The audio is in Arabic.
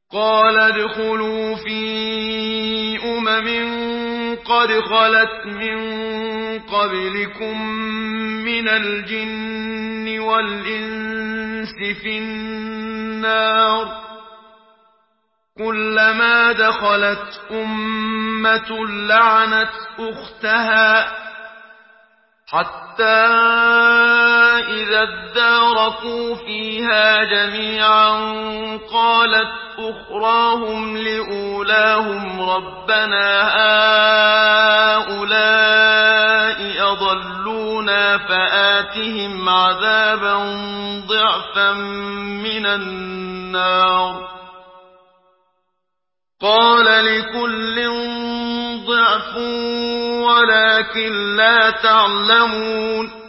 قال ادخلوا في قد خلت من قبلكم من الجن والإنس في النار كلما دخلت أمة لعنت أختها حتى إذا اداركوا فيها جميعا قالت أخراهم لأولاهم ربنا هؤلاء أضلونا فآتهم عذابا ضعفا من النار قال لكل ضعف ولكن لا تعلمون